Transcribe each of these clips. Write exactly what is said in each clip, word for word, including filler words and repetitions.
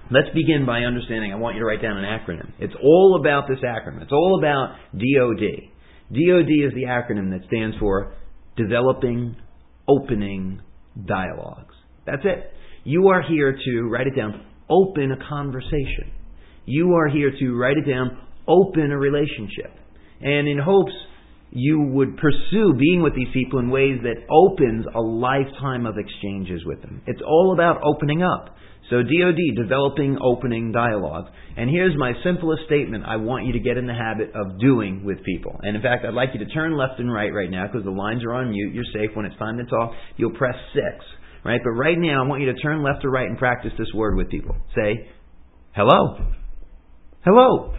Let's begin by understanding, I want you to write down an acronym. It's all about this acronym. It's all about D O D. D O D is the acronym that stands for Developing Opening Dialogues. That's it. You are here to, write it down, open a conversation. You are here to, write it down, open a relationship. And in hopes you would pursue being with these people in ways that opens a lifetime of exchanges with them. It's all about opening up. So D O D, developing opening dialogues. And here's my simplest statement I want you to get in the habit of doing with people. And in fact, I'd like you to turn left and right right now because the lines are on mute. You're safe. When it's time to talk, you'll press six. Right? But right now, I want you to turn left or right and practice this word with people. Say, hello. Hello.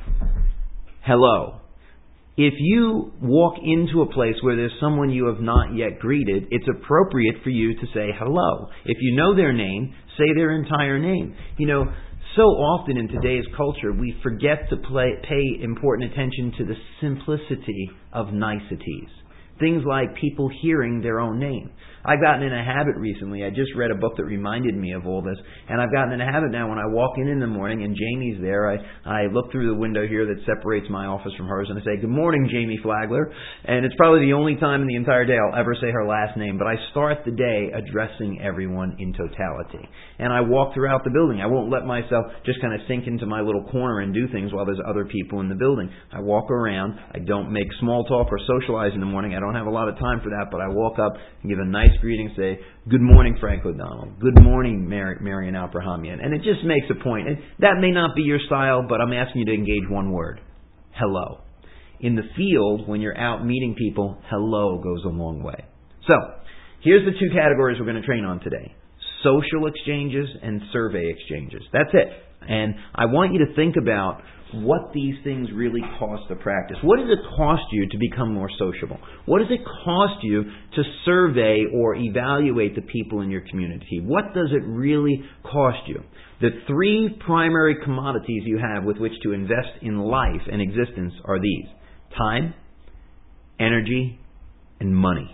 Hello. If you walk into a place where there's someone you have not yet greeted, it's appropriate for you to say hello. If you know their name, say their entire name. You know, so often in today's culture, we forget to play, pay important attention to the simplicity of niceties. Things like people hearing their own name. I've gotten in a habit recently. I just read a book that reminded me of all this. And I've gotten in a habit now when I walk in in the morning and Jamie's there, I, I look through the window here that separates my office from hers and I say, good morning, Jamie Flagler. And it's probably the only time in the entire day I'll ever say her last name. But I start the day addressing everyone in totality. And I walk throughout the building. I won't let myself just kind of sink into my little corner and do things while there's other people in the building. I walk around. I don't make small talk or socialize in the morning. I don't have a lot of time for that, but I walk up and give a nice greeting, say, good morning, Frank O'Donnell. Good morning, Mar- Marian Abrahamian. And it just makes a point. And that may not be your style, but I'm asking you to engage one word. Hello. In the field, when you're out meeting people, hello goes a long way. So, here's the two categories we're going to train on today. Social exchanges and survey exchanges. That's it. And I want you to think about what these things really cost to practice. What does it cost you to become more sociable? What does it cost you to survey or evaluate the people in your community? What does it really cost you? The three primary commodities you have with which to invest in life and existence are these: time, energy, and money.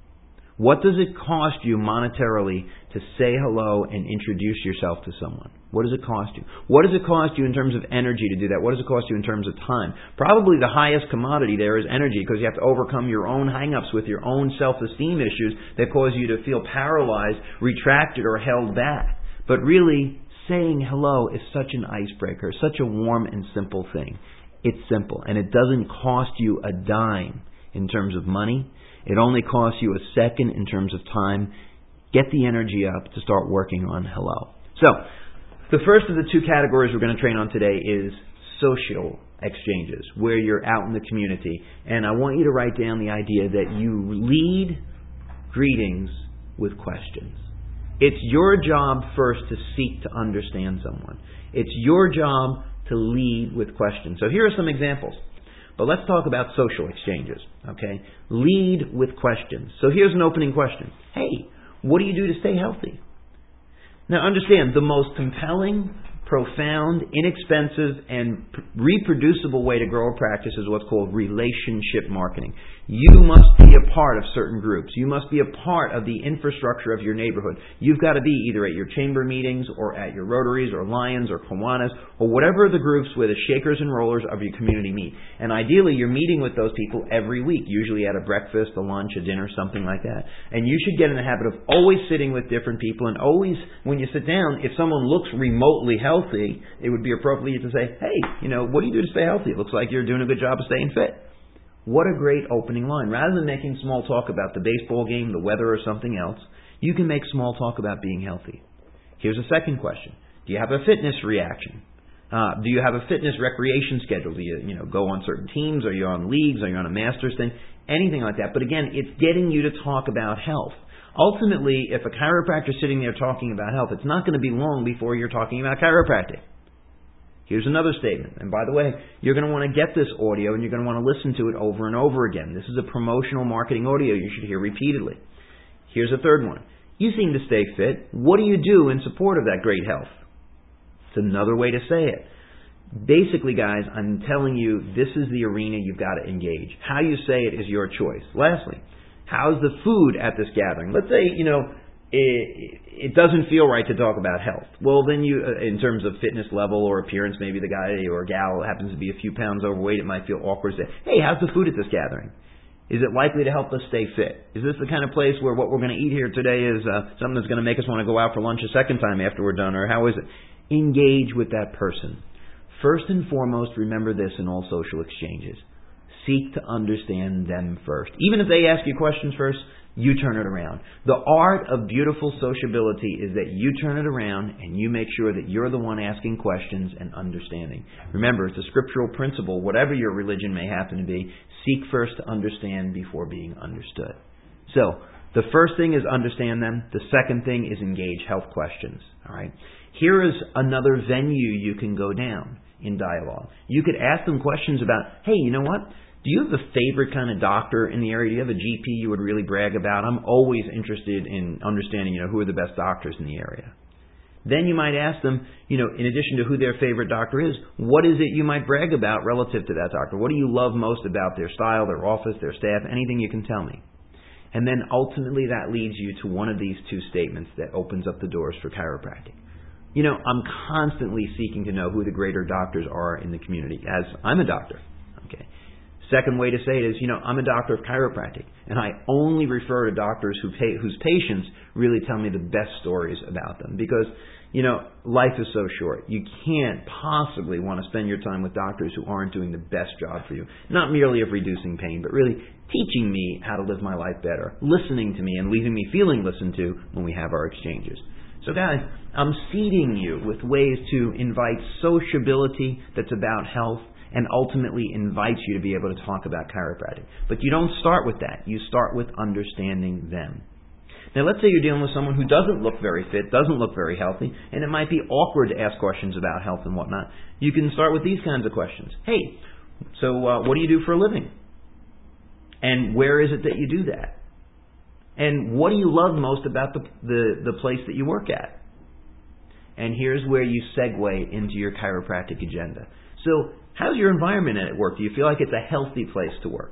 What does it cost you monetarily to say hello and introduce yourself to someone? What does it cost you? What does it cost you in terms of energy to do that? What does it cost you in terms of time? Probably the highest commodity there is energy, because you have to overcome your own hang-ups with your own self-esteem issues that cause you to feel paralyzed, retracted, or held back. But really, saying hello is such an icebreaker, such a warm and simple thing. It's simple, and it doesn't cost you a dime in terms of money. It only costs you a second in terms of time. Get the energy up to start working on hello. So, the first of the two categories we're going to train on today is social exchanges, where you're out in the community. And I want you to write down the idea that you lead greetings with questions. It's your job first to seek to understand someone. It's your job to lead with questions. So here are some examples. But let's talk about social exchanges, okay? Lead with questions. So here's an opening question. Hey, what do you do to stay healthy? Now understand, the most compelling, profound, inexpensive, and reproducible way to grow a practice is what's called relationship marketing. You must be a part of certain groups. You must be a part of the infrastructure of your neighborhood. You've got to be either at your chamber meetings or at your Rotaries or Lions or Kiwanis or whatever the groups where the shakers and rollers of your community meet. And ideally, you're meeting with those people every week, usually at a breakfast, a lunch, a dinner, something like that. And you should get in the habit of always sitting with different people, and always, when you sit down, if someone looks remotely healthy, it would be appropriate to say, hey, you know, what do you do to stay healthy? It looks like you're doing a good job of staying fit. What a great opening line. Rather than making small talk about the baseball game, the weather, or something else, you can make small talk about being healthy. Here's a second question. Do you have a fitness reaction? Uh, do you have a fitness recreation schedule? Do you, you know, go on certain teams? Are you on leagues? Are you on a master's thing? Anything like that. But again, it's getting you to talk about health. Ultimately, if a chiropractor is sitting there talking about health, it's not going to be long before you're talking about chiropractic. Here's another statement. And by the way, you're going to want to get this audio and you're going to want to listen to it over and over again. This is a promotional marketing audio you should hear repeatedly. Here's a third one. You seem to stay fit. What do you do in support of that great health? It's another way to say it. Basically, guys, I'm telling you, this is the arena you've got to engage. How you say it is your choice. Lastly, how's the food at this gathering? Let's say, you know, it, it doesn't feel right to talk about health. Well, then you, in terms of fitness level or appearance, maybe the guy or gal happens to be a few pounds overweight. It might feel awkward to say, hey, how's the food at this gathering? Is it likely to help us stay fit? Is this the kind of place where what we're going to eat here today is uh, something that's going to make us want to go out for lunch a second time after we're done? Or how is it? Engage with that person. First and foremost, remember this in all social exchanges. Seek to understand them first. Even if they ask you questions first, you turn it around. The art of beautiful sociability is that you turn it around and you make sure that you're the one asking questions and understanding. Remember, it's a scriptural principle. Whatever your religion may happen to be, seek first to understand before being understood. So, the first thing is understand them. The second thing is engage health questions. All right. Here is another venue you can go down in dialogue. You could ask them questions about, hey, you know what? Do you have a favorite kind of doctor in the area? Do you have a G P you would really brag about? I'm always interested in understanding, you know, who are the best doctors in the area. Then you might ask them, you know, in addition to who their favorite doctor is, what is it you might brag about relative to that doctor? What do you love most about their style, their office, their staff, anything you can tell me? And then ultimately that leads you to one of these two statements that opens up the doors for chiropractic. You know, I'm constantly seeking to know who the greater doctors are in the community, as I'm a doctor. Okay. Second way to say it is, you know, I'm a doctor of chiropractic, and I only refer to doctors who pay, whose patients really tell me the best stories about them. Because, you know, life is so short. You can't possibly want to spend your time with doctors who aren't doing the best job for you. Not merely of reducing pain, but really teaching me how to live my life better, listening to me and leaving me feeling listened to when we have our exchanges. So guys, I'm seeding you with ways to invite sociability that's about health and ultimately invites you to be able to talk about chiropractic. But you don't start with that. You start with understanding them. Now let's say you're dealing with someone who doesn't look very fit, doesn't look very healthy, and it might be awkward to ask questions about health and whatnot. You can start with these kinds of questions. Hey, so uh, what do you do for a living? And where is it that you do that? And what do you love most about the, the, the place that you work at? And here's where you segue into your chiropractic agenda. So, how's your environment at work? Do you feel like it's a healthy place to work?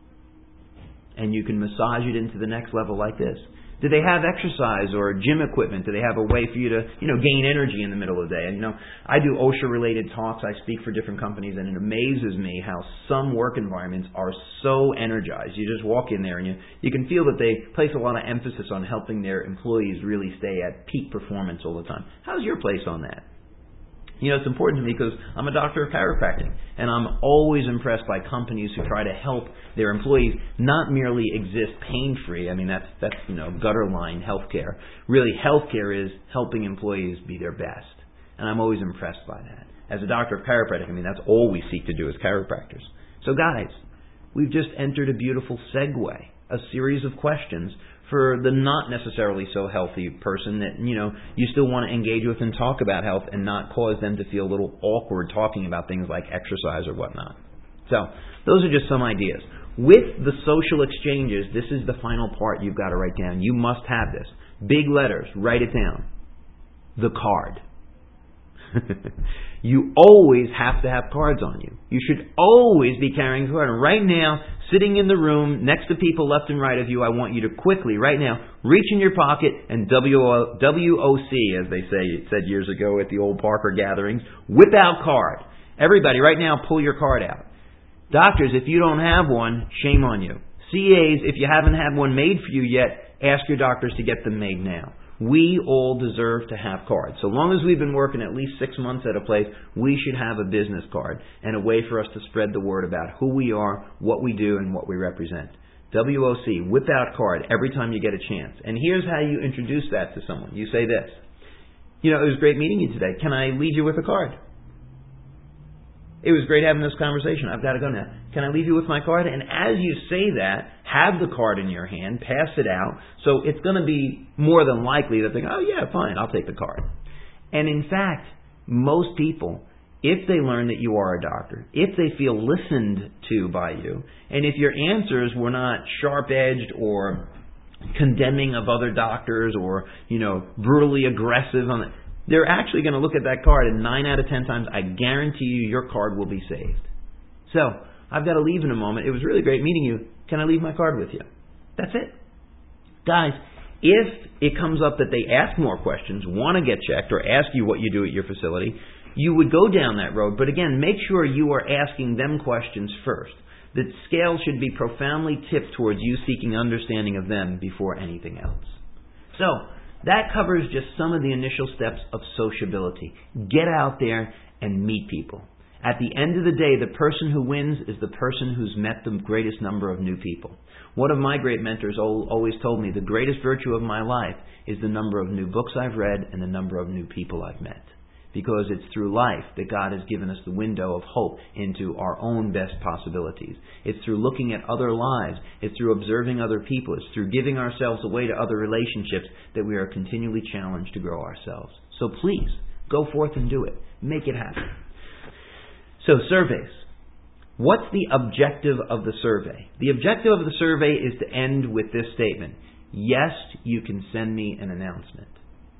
And you can massage it into the next level like this. Do they have exercise or gym equipment? Do they have a way for you to, you know, gain energy in the middle of the day? And, you know, I do OSHA-related talks. I speak for different companies, and it amazes me how some work environments are so energized. You just walk in there, and you, you can feel that they place a lot of emphasis on helping their employees really stay at peak performance all the time. How's your place on that? You know, it's important to me because I'm a doctor of chiropractic, and I'm always impressed by companies who try to help their employees not merely exist pain-free. I mean, that's, that's you know, gutter line healthcare. Really, healthcare is helping employees be their best, and I'm always impressed by that. As a doctor of chiropractic, I mean, that's all we seek to do as chiropractors. So, guys, we've just entered a beautiful segue, a series of questions for the not necessarily so healthy person that, you know, you still want to engage with and talk about health and not cause them to feel a little awkward talking about things like exercise or whatnot. So, those are just some ideas. With the social exchanges, this is the final part you've got to write down. You must have this. Big letters, write it down. The card. You always have to have cards on you. You should always be carrying a card. And right now, sitting in the room next to people left and right of you, I want you to quickly, right now, reach in your pocket and W O C, as they say, said years ago at the old Parker gatherings, whip out card. Everybody, right now, pull your card out. Doctors, if you don't have one, shame on you. C As, if you haven't had one made for you yet, ask your doctors to get them made now. We all deserve to have cards. So long as we've been working at least six months at a place, we should have a business card and a way for us to spread the word about who we are, what we do, and what we represent. W O C, whip out card every time you get a chance. And here's how you introduce that to someone. You say this. You know, it was great meeting you today. Can I leave you with a card? It was great having this conversation. I've got to go now. Can I leave you with my card? And as you say that, have the card in your hand, pass it out. So it's going to be more than likely that they go, oh yeah, fine, I'll take the card. And in fact, most people, if they learn that you are a doctor, if they feel listened to by you, and if your answers were not sharp-edged or condemning of other doctors or, you know, brutally aggressive on it, they're actually going to look at that card, and nine out of ten times, I guarantee you, your card will be saved. So, I've got to leave in a moment. It was really great meeting you. Can I leave my card with you? That's it. Guys, If it comes up that they ask more questions, want to get checked, or ask you what you do at your facility, you would go down that road. But again, make sure you are asking them questions first. The scale should be profoundly tipped towards you seeking understanding of them before anything else. So, that covers just some of the initial steps of sociability. Get out there and meet people. At the end of the day, the person who wins is the person who's met the greatest number of new people. One of my great mentors always told me the greatest virtue of my life is the number of new books I've read and the number of new people I've met. Because it's through life that God has given us the window of hope into our own best possibilities. It's through looking at other lives. It's through observing other people. It's through giving ourselves away to other relationships that we are continually challenged to grow ourselves. So please, go forth and do it. Make it happen. So, surveys. What's the objective of the survey? The objective of the survey is to end with this statement. Yes, you can send me an announcement.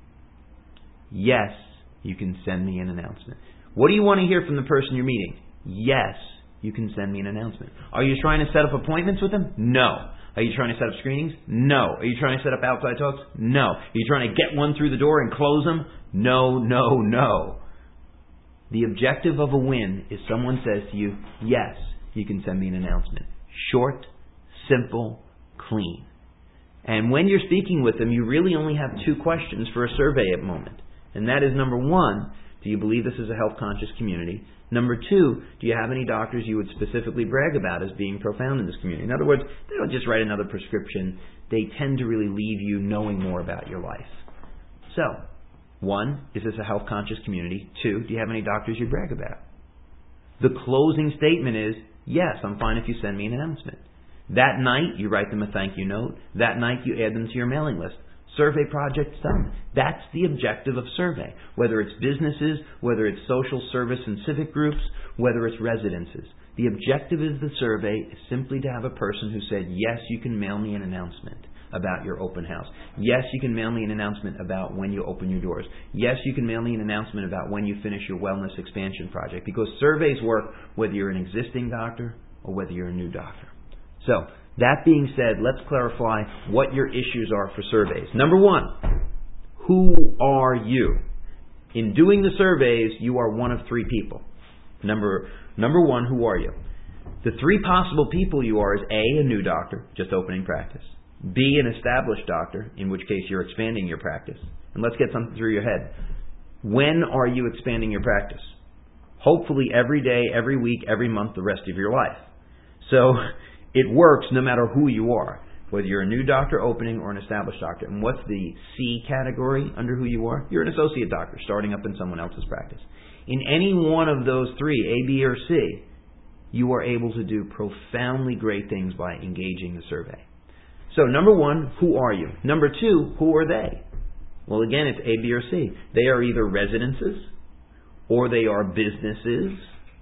Yes, you can send me an announcement. What do you want to hear from the person you're meeting? Yes, you can send me an announcement. Are you trying to set up appointments with them? No. Are you trying to set up screenings? No. Are you trying to set up outside talks? No. Are you trying to get one through the door and close them? No, no, no. The objective of a win is someone says to you, yes, you can send me an announcement. Short, simple, clean. And when you're speaking with them, you really only have two questions for a survey at the moment. And that is, number one, do you believe this is a health-conscious community? Number two, do you have any doctors you would specifically brag about as being profound in this community? In other words, they don't just write another prescription. They tend to really leave you knowing more about your life. So, one, is this a health-conscious community? Two, do you have any doctors you brag about? The closing statement is, yes, I'm fine if you send me an announcement. That night, you write them a thank you note. That night, you add them to your mailing list. Survey project's done. That's the objective of survey. Whether it's businesses, whether it's social service and civic groups, whether it's residences. The objective of the survey is simply to have a person who said, yes, you can mail me an announcement about your open house. Yes, you can mail me an announcement about when you open your doors. Yes, you can mail me an announcement about when you finish your wellness expansion project. Because surveys work whether you're an existing doctor or whether you're a new doctor. So, that being said, let's clarify what your issues are for surveys. Number one, who are you? In doing the surveys, you are one of three people. Number, number one, who are you? The three possible people you are is A, a new doctor, just opening practice. B, an established doctor, in which case you're expanding your practice. And let's get something through your head. When are you expanding your practice? Hopefully every day, every week, every month, the rest of your life. So, it works no matter who you are, whether you're a new doctor opening or an established doctor. And what's the C category under who you are? You're an associate doctor starting up in someone else's practice. In any one of those three, A, B, or C, you are able to do profoundly great things by engaging the survey. So, number one, who are you? Number two, who are they? Well, again, it's A, B, or C. They are either residences, or they are businesses,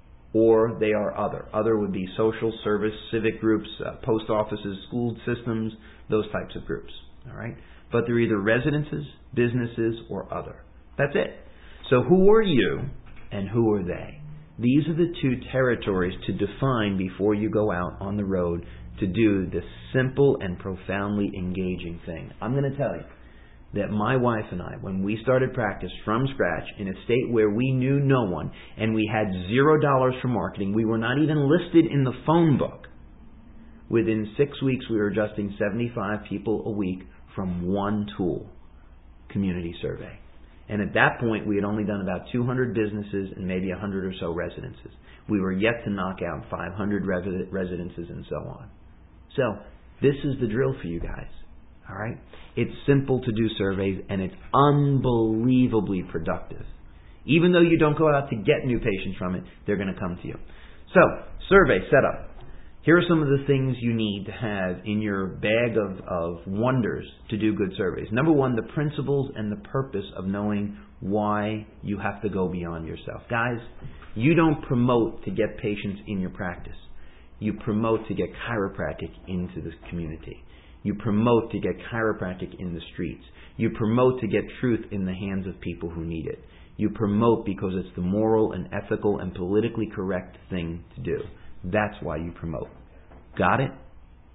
or they are other. Other would be social service, civic groups, uh, post offices, school systems, those types of groups. All right? But they're either residences, businesses, or other. That's it. So who are you and who are they? These are the two territories to define before you go out on the road to do this simple and profoundly engaging thing. I'm going to tell you that my wife and I, when we started practice from scratch in a state where we knew no one and we had zero dollars for marketing, we were not even listed in the phone book. Within six weeks, we were adjusting seventy-five people a week from one tool, community survey. And at that point, we had only done about two hundred businesses and maybe one hundred or so residences. We were yet to knock out five hundred residences and so on. So, this is the drill for you guys. All right? It's simple to do surveys, and it's unbelievably productive. Even though you don't go out to get new patients from it, they're going to come to you. So, survey setup. Here are some of the things you need to have in your bag of, of wonders to do good surveys. Number one, the principles and the purpose of knowing why you have to go beyond yourself. Guys, you don't promote to get patients in your practice. You promote to get chiropractic into the community. You promote to get chiropractic in the streets. You promote to get truth in the hands of people who need it. You promote because it's the moral and ethical and politically correct thing to do. That's why you promote. Got it?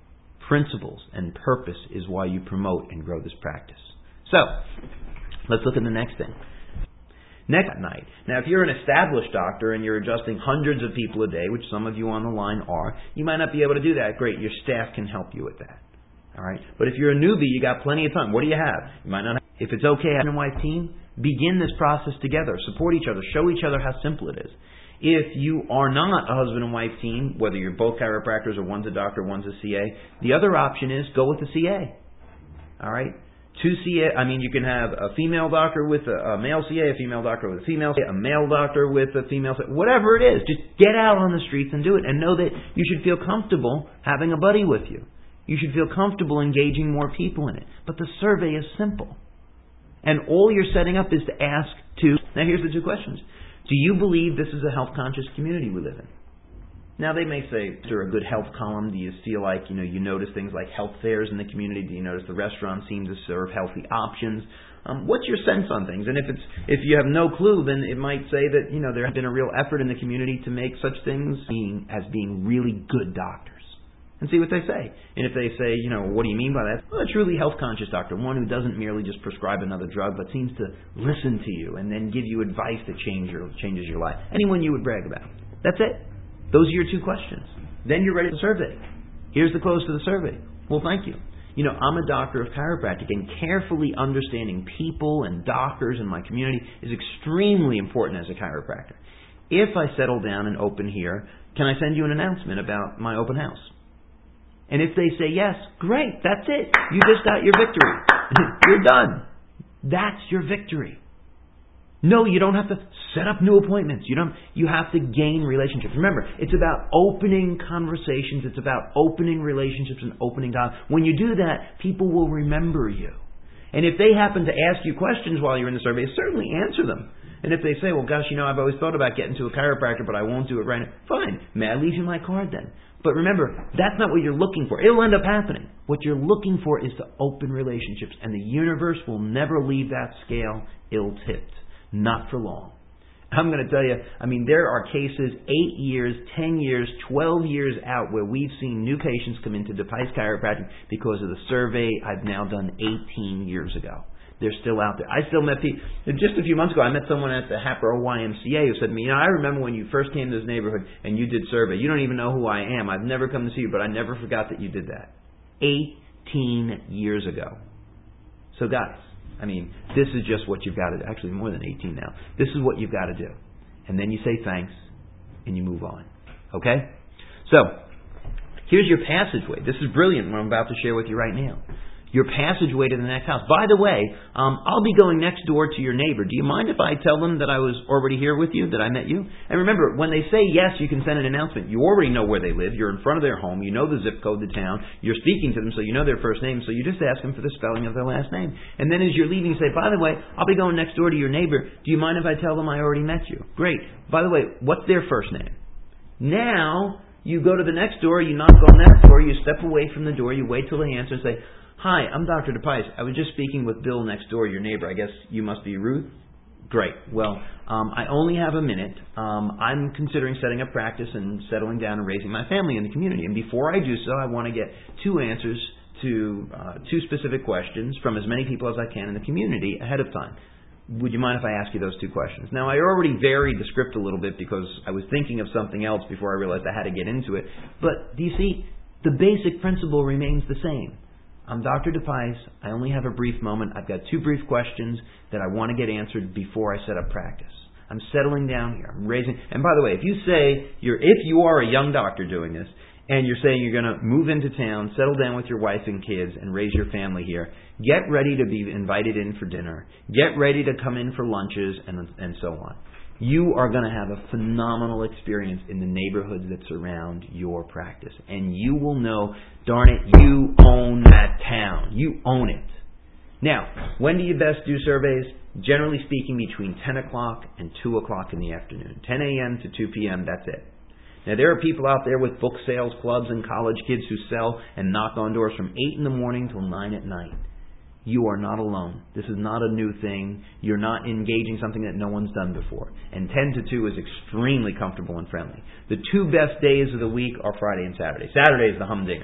principles and purpose is why you promote and grow this practice. So, let's look at the next thing. Next night. Now, if you're an established doctor and you're adjusting hundreds of people a day, which some of you on the line are, you might not be able to do that. Great, your staff can help you with that. All right. But if you're a newbie, you got plenty of time. What do you have? You might not have. If it's okay, husband and wife team, begin this process together. Support each other. Show each other how simple it is. If you are not a husband and wife team, whether you're both chiropractors or one's a doctor, one's a C A, the other option is go with the C A. All right. Two C A, I mean, you can have a female doctor with a, a male C A, a female doctor with a female C A, a male doctor with a female C A, whatever it is. Just get out on the streets and do it. And know that you should feel comfortable having a buddy with you. You should feel comfortable engaging more people in it. But the survey is simple. And all you're setting up is to ask two. Now here's the two questions. Do you believe this is a health-conscious community we live in? Now they may say, is there a good health column? Do you feel like, you know, you notice things like health fairs in the community? Do you notice the restaurants seem to serve healthy options? Um, what's your sense on things? And if it's if you have no clue, then it might say that, you know, there has been a real effort in the community to make such things being, as being really good doctors. And see what they say. And if they say, you know, what do you mean by that? Well, a truly health-conscious doctor, one who doesn't merely just prescribe another drug, but seems to listen to you and then give you advice that change your, changes your life. Anyone you would brag about. That's it. Those are your two questions. Then you're ready to survey. Here's the close to the survey. Well, thank you. You know, I'm a doctor of chiropractic, and carefully understanding people and doctors in my community is extremely important as a chiropractor. If I settle down and open here, can I send you an announcement about my open house? And if they say yes, great, that's it. You just got your victory. You're done. That's your victory. No, you don't have to set up new appointments. You don't. You have to gain relationships. Remember, it's about opening conversations. It's about opening relationships and opening dialogue. When you do that, people will remember you. And if they happen to ask you questions while you're in the survey, certainly answer them. And if they say, well, gosh, you know, I've always thought about getting to a chiropractor, but I won't do it right now. Fine. May I leave you my card then? But remember, that's not what you're looking for. It'll end up happening. What you're looking for is to open relationships. And the universe will never leave that scale ill-tipped. Not for long. I'm going to tell you, I mean, there are cases eight years, ten years, twelve years out where we've seen new patients come into DePice Chiropractic because of the survey I've now done eighteen years ago. They're still out there. I still met people. Just a few months ago, I met someone at the Hatboro Y M C A who said to me, you know, I remember when you first came to this neighborhood and you did survey. You don't even know who I am. I've never come to see you, but I never forgot that you did that. eighteen years ago. So guys, I mean, this is just what you've got to do. Actually, more than eighteen now. This is what you've got to do. And then you say thanks, and you move on. Okay? So, here's your passageway. This is brilliant what I'm about to share with you right now. Your passageway to the next house. By the way, um, I'll be going next door to your neighbor. Do you mind if I tell them that I was already here with you, that I met you? And remember, when they say yes, you can send an announcement. You already know where they live. You're in front of their home. You know the zip code, the town. You're speaking to them, so you know their first name. So you just ask them for the spelling of their last name. And then as you're leaving, you say, by the way, I'll be going next door to your neighbor. Do you mind if I tell them I already met you? Great. By the way, what's their first name? Now, you go to the next door. You knock on that door. You step away from the door. You wait till they answer and say, hi, I'm Doctor DePice. I was just speaking with Bill next door, your neighbor. I guess you must be Ruth? Great. Well, um, I only have a minute. Um, I'm considering setting up practice and settling down and raising my family in the community. And before I do so, I want to get two answers to uh, two specific questions from as many people as I can in the community ahead of time. Would you mind if I ask you those two questions? Now, I already varied the script a little bit because I was thinking of something else before I realized I had to get into it. But do you see, the basic principle remains the same. I'm Doctor DePice. I only have a brief moment. I've got two brief questions that I want to get answered before I set up practice. I'm settling down here. I'm raising. And by the way, if you say you're, if you are a young doctor doing this, and you're saying you're going to move into town, settle down with your wife and kids, and raise your family here, get ready to be invited in for dinner. Get ready to come in for lunches, and and so on. You are going to have a phenomenal experience in the neighborhoods that surround your practice. And you will know, darn it, you own that town. You own it. Now, when do you best do surveys? Generally speaking, between ten o'clock and two o'clock in the afternoon. ten a.m. to two p.m., that's it. Now, there are people out there with book sales clubs and college kids who sell and knock on doors from eight in the morning till nine at night. You are not alone. This is not a new thing. You're not engaging something that no one's done before. And ten to two is extremely comfortable and friendly. The two best days of the week are Friday and Saturday. Saturday is the humdinger.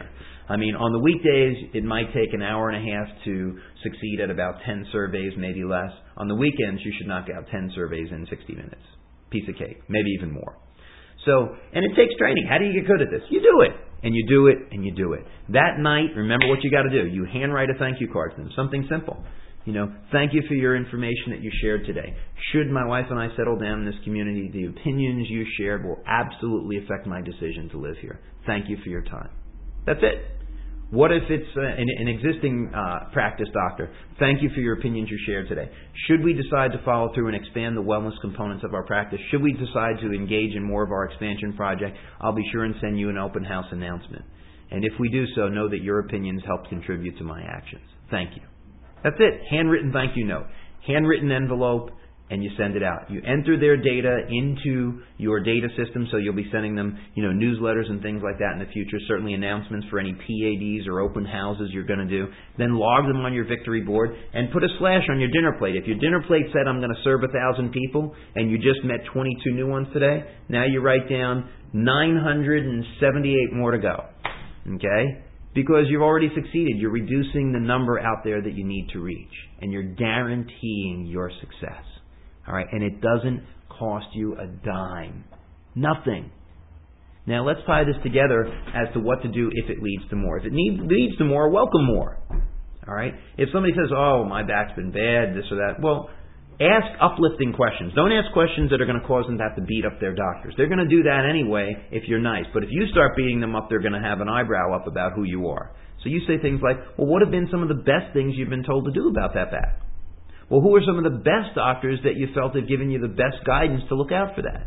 I mean, on the weekdays, it might take an hour and a half to succeed at about ten surveys, maybe less. On the weekends, you should knock out ten surveys in sixty minutes. Piece of cake, maybe even more. So, and it takes training. How do you get good at this? You do it, and you do it, and you do it. That night, remember what you got to do. You handwrite a thank you card to them, something simple. You know, thank you for your information that you shared today. Should my wife and I settle down in this community, the opinions you shared will absolutely affect my decision to live here. Thank you for your time. That's it. What if it's uh, an, an existing uh, practice doctor? Thank you for your opinions you shared today. Should we decide to follow through and expand the wellness components of our practice? Should we decide to engage in more of our expansion project? I'll be sure and send you an open house announcement. And if we do so, know that your opinions help contribute to my actions. Thank you. That's it. Handwritten thank you note. Handwritten envelope, and you send it out. You enter their data into your data system, so you'll be sending them, you know, newsletters and things like that in the future, certainly announcements for any P A Ds or open houses you're going to do. Then log them on your victory board and put a slash on your dinner plate. If your dinner plate said, I'm going to serve a thousand people, and you just met twenty-two new ones today, now you write down nine hundred seventy-eight more to go. Okay? Because you've already succeeded. You're reducing the number out there that you need to reach. And you're guaranteeing your success. All right? And it doesn't cost you a dime. Nothing. Now let's tie this together as to what to do if it leads to more. If it need, leads to more, welcome more. All right? If somebody says, oh, my back's been bad, this or that, well, ask uplifting questions. Don't ask questions that are going to cause them to have to beat up their doctors. They're going to do that anyway if you're nice. But if you start beating them up, they're going to have an eyebrow up about who you are. So you say things like, well, what have been some of the best things you've been told to do about that back? Well, who are some of the best doctors that you felt have given you the best guidance to look out for that?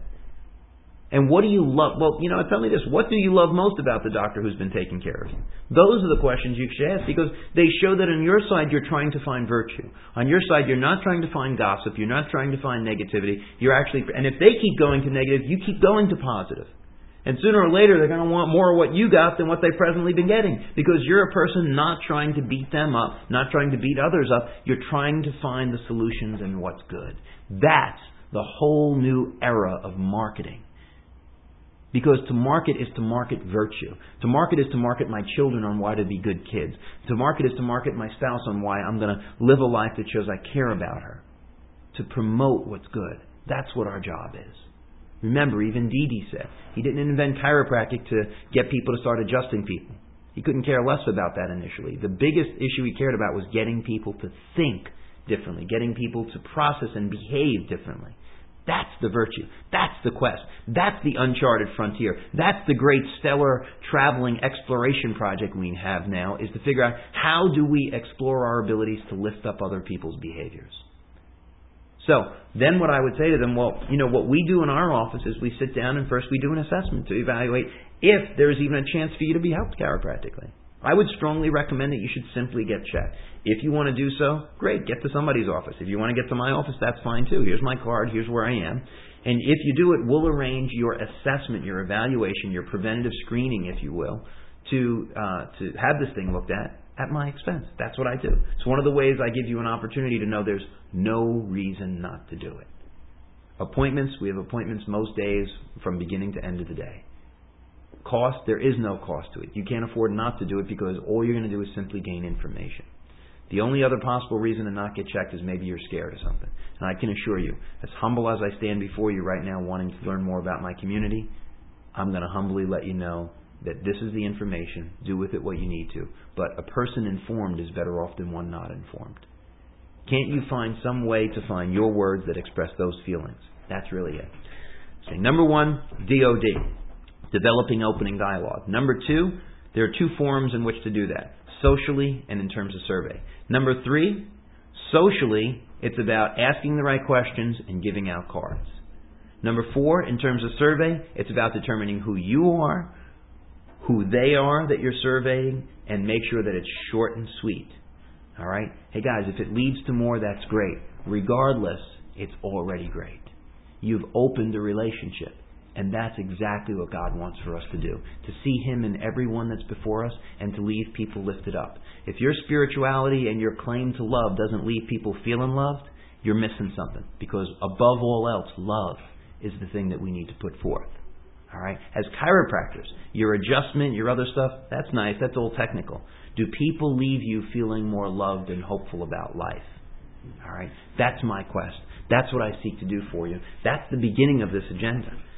And what do you love? Well, you know, tell me this. What do you love most about the doctor who's been taking care of you? Those are the questions you should ask, because they show that on your side you're trying to find virtue. On your side you're not trying to find gossip. You're not trying to find negativity. You're actually, and if they keep going to negative, you keep going to positive. And sooner or later they're going to want more of what you got than what they've presently been getting, because you're a person not trying to beat them up, not trying to beat others up. You're trying to find the solutions and what's good. That's the whole new era of marketing. Because to market is to market virtue. To market is to market my children on why to be good kids. To market is to market my spouse on why I'm going to live a life that shows I care about her. To promote what's good. That's what our job is. Remember, even Dede said, he didn't invent chiropractic to get people to start adjusting people. He couldn't care less about that initially. The biggest issue he cared about was getting people to think differently, getting people to process and behave differently. That's the virtue. That's the quest. That's the uncharted frontier. That's the great stellar traveling exploration project we have now, is to figure out how do we explore our abilities to lift up other people's behaviors. So, then what I would say to them, well, you know, what we do in our office is we sit down and first we do an assessment to evaluate if there's even a chance for you to be helped chiropractically. I would strongly recommend that you should simply get checked. If you want to do so, great, get to somebody's office. If you want to get to my office, that's fine too. Here's my card, here's where I am. And if you do it, we'll arrange your assessment, your evaluation, your preventative screening, if you will, to uh, to have this thing looked at at my expense. That's what I do. It's one of the ways I give you an opportunity to know there's no reason not to do it. Appointments, we have appointments most days from beginning to end of the day. Cost, there is no cost to it. You can't afford not to do it because all you're going to do is simply gain information. The only other possible reason to not get checked is maybe you're scared of something. And I can assure you, as humble as I stand before you right now wanting to learn more about my community, I'm going to humbly let you know that this is the information. Do with it what you need to. But a person informed is better off than one not informed. Can't you find some way to find your words that express those feelings? That's really it. So number one, D O D. Developing opening dialogue. Number two, there are two forms in which to do that. Socially and in terms of survey. Number three, socially, it's about asking the right questions and giving out cards. Number four, in terms of survey, it's about determining who you are, who they are that you're surveying, and make sure that it's short and sweet. All right? Hey guys, if it leads to more, that's great. Regardless, it's already great. You've opened a relationship. And that's exactly what God wants for us to do. To see Him in everyone that's before us and to leave people lifted up. If your spirituality and your claim to love doesn't leave people feeling loved, you're missing something. Because above all else, love is the thing that we need to put forth. All right? As chiropractors, your adjustment, your other stuff, that's nice. That's all technical. Do people leave you feeling more loved and hopeful about life? All right? That's my quest. That's what I seek to do for you. That's the beginning of this agenda.